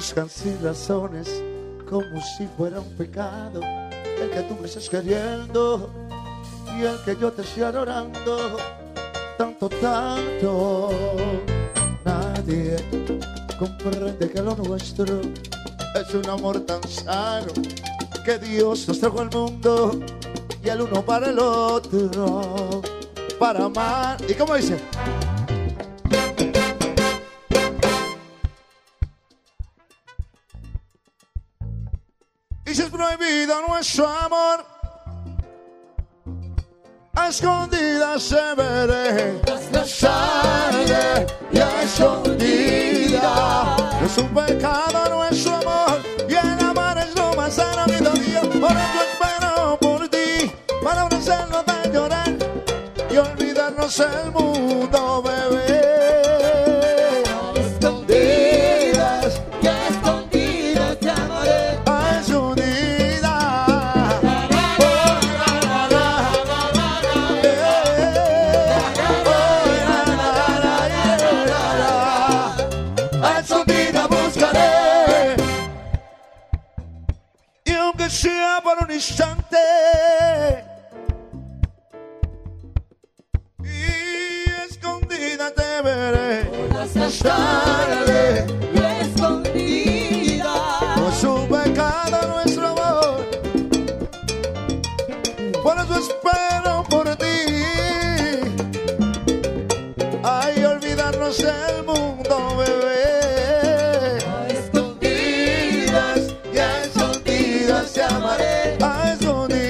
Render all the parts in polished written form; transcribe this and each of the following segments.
buscan sin razones, como si fuera un pecado el que tú me estés queriendo y el que yo te estoy adorando tanto, tanto. Nadie comprende que lo nuestro es un amor tan sano que Dios nos trajo al mundo y el uno para el otro, para amar. ¿Y cómo dice? Y si es prohibido nuestro amor, a escondidas se veré la sangre y a escondidas. No es un pecado nuestro amor y el amor es lo más sano que todavía. Por eso espero por ti para abrazarnos de llorar y olvidarnos el mundo, bebé. A escondidas y a escondidas te amaré. A escondidas. A escondidas buscaré. Y aunque sea por un instante, te veré más tarde y escondida. No es un pecado nuestro amor, por eso espero por ti. Ay, olvidarnos del mundo, bebé. A escondidas y a escondidas te amaré. A escondidas.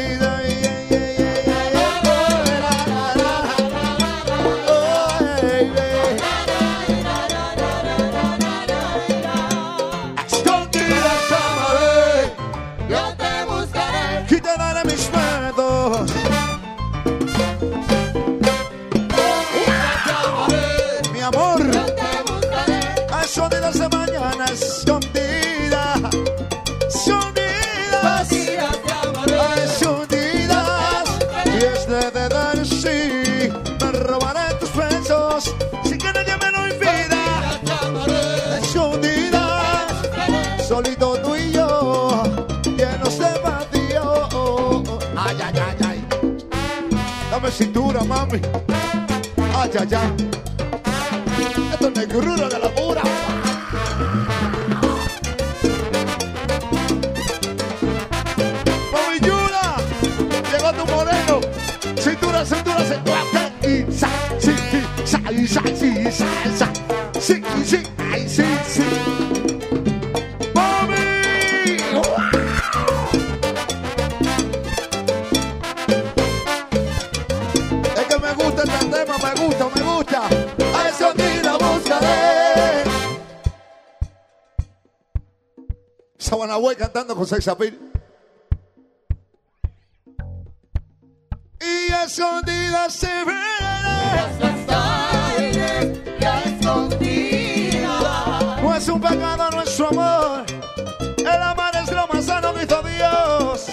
Escondidas de mañana, escondidas, escondidas, escondidas. Y es de dar sí, me robaré tus besos sin que nadie me lo impida. Escondidas, solito tú y yo, llenos de vacío. Ay, ay, ay, ay. Dame cintura, mami. Ay, ay, ay. Esto es negrura de la pura. Mami Yura, llegó tu moreno. Cintura, cintura, cintura. Y sa, sí, sa, y sa, sí, sa, sa. Sí, sí, ay, sí, sí. Mami. Es que me gusta este tema, me gusta, me gusta. A escondidas buscaré. Sabanabuey cantando con Sex Appeal. Y a escondidas se verán. No es un pecado nuestro amor. El amar es lo más sano que hizo Dios.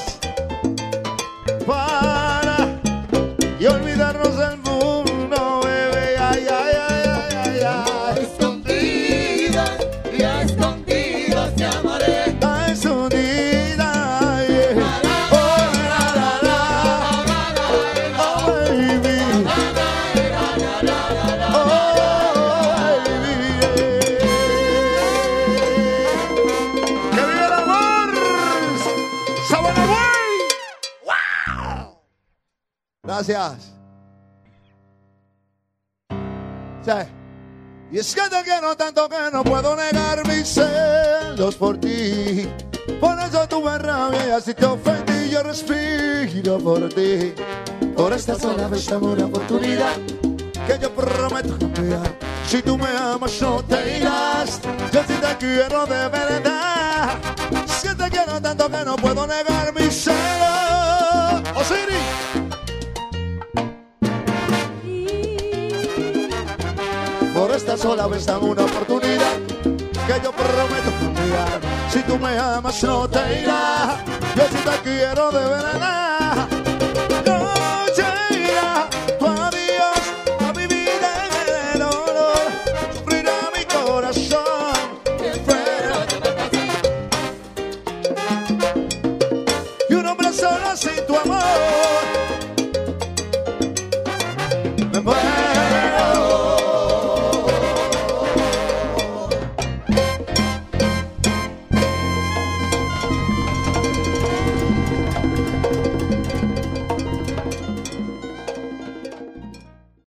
Para y olvidarnos del mundo, bebé. Ay, ay, ay, ay, ay, ay. A escondidas y a escondidas te amaré. A escondidas, yeah. Oh, la, la, la. Oh, baby. Oh, baby. ¡Que viva el amor! ¡Sabanabuey! ¡Wow! Gracias. Sí. Y es que te quiero tanto que no puedo negar mis celos por ti. Por eso tuve rabia y así te ofendí. Yo respiro por ti. Por esta sola vez dame una oportunidad que yo prometo cambiar. Si tú me amas no te irás. Yo sí te quiero de verdad. Es que te quiero tanto que no puedo negar mis celos. Osiris. Por esta sola vez dame una oportunidad que yo prometo cambiar. Si tú me amas no te irás. Yo sí te quiero de verdad.